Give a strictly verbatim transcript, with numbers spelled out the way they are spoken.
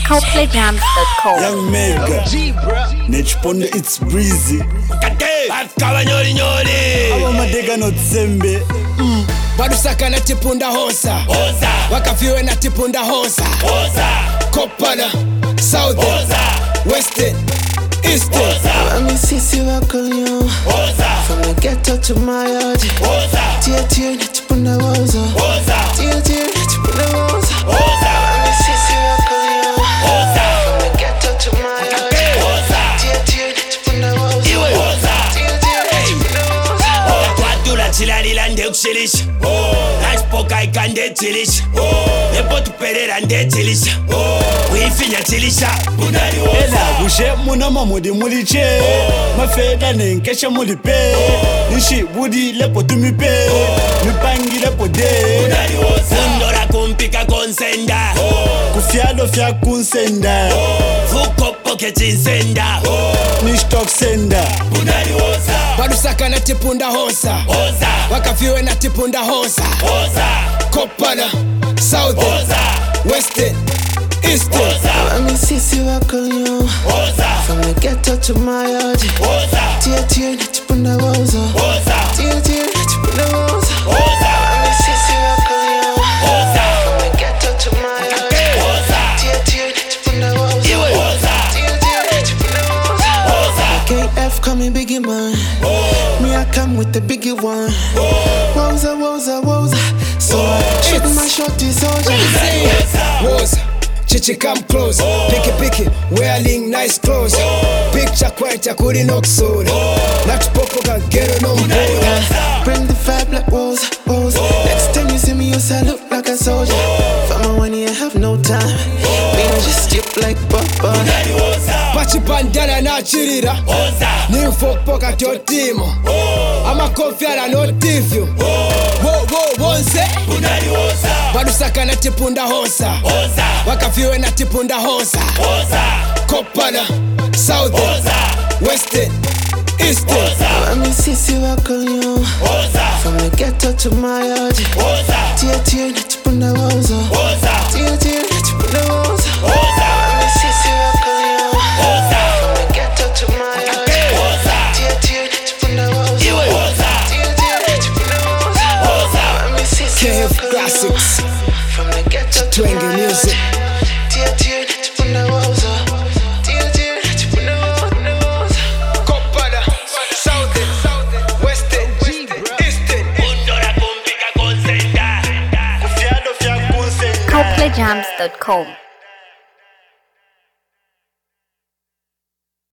Copley Jams dot com. Young Mega Nechpondo it's breezy Kate Bakaba nyori nyori Aba madega no tsembe Badusaka na tipunda hosa Hosa Wakafiwe na tipunda hosa Hosa Kopala Southern Western Eastern Hosa Let me see see wakolyo Hosa From the ghetto to my yard Hosa Tia tia na tipunda hosa Hosa Tia tia na tipunda hosa Hosa Let me see see wakolyo Hosa From the ghetto to my yard Hosa Tia tia na tipunda hosa Iwe Hosa Tia tia na tipunda hosa Twadula chilalila ndekushilisha Naspoka ikande chilisha Epo tuperera nde chilisha Wifinya chilisha Bunari Ela Hosa bushe muna mamudi muliche Mafeda nenkesha mulipe Nishi budi lepo tumipe Mipangi lepo de Bunari Hosa Kundora kumpika konsenda Kufiado fya kunsenda Fuko poke chinsenda Nishtok senda Bunari Hosa Badusaka na tipunda hosa Hosa Wakafiwe na tipunda hosa Hosa Kopala Southern Hosa Western Eastern Hosa Let me see see wakolyo Hosa From the ghetto to my yard Hosa Tia tia na tipunda hosa Hosa Tia tia na tipunda hosa Hosa Let me see see wakolyo Hosa From the ghetto to my yard Hosa Tia tia na tipunda hosa Iwe Hosa Tia tia na tipunda hosa Hosa K F coming biggie man Me I come with the biggie one Woza woza woza So I shoot my shot to soldier Woza Chichi come close Picky picky Wearing nice clothes Picture quite a kuri noksura Natupopoka gero no mboda Bring the vibe like woza woza Next time you see me you say I look like a soldier For my money I have no time Me I just skip like Baba Pachi pandala na chirira Hosa Nimfo poka totimo Ama konfiara no tifyo Wo wo wonse Bunari Hosa Badusaka na tipunda hosa Hosa Wakafiwe na tipunda hosa Hosa Kopala Southern Hosa Western Eastern Hosa Let me see see wakolyo Hosa From the ghetto to my yard Hosa Tia tia na tipunda hosa Hosa Tia tia na tipunda hosa Hosa Let me see see wakolyo Hosa From the ghetto to my yard Hosa Tia tia na tipunda hosa Iwe Hosa Tia tia na tipunda hosa Hosa Let me see see K F wakolyo Classics From the ghetto to Twenge my music. yard Tia tia na tipunda hosa Tia tia na tipunda hosa Kopala Southern Western Eastern Kundora kumpika konsenda Kufiado fya kunsenda Copley Jams dot com.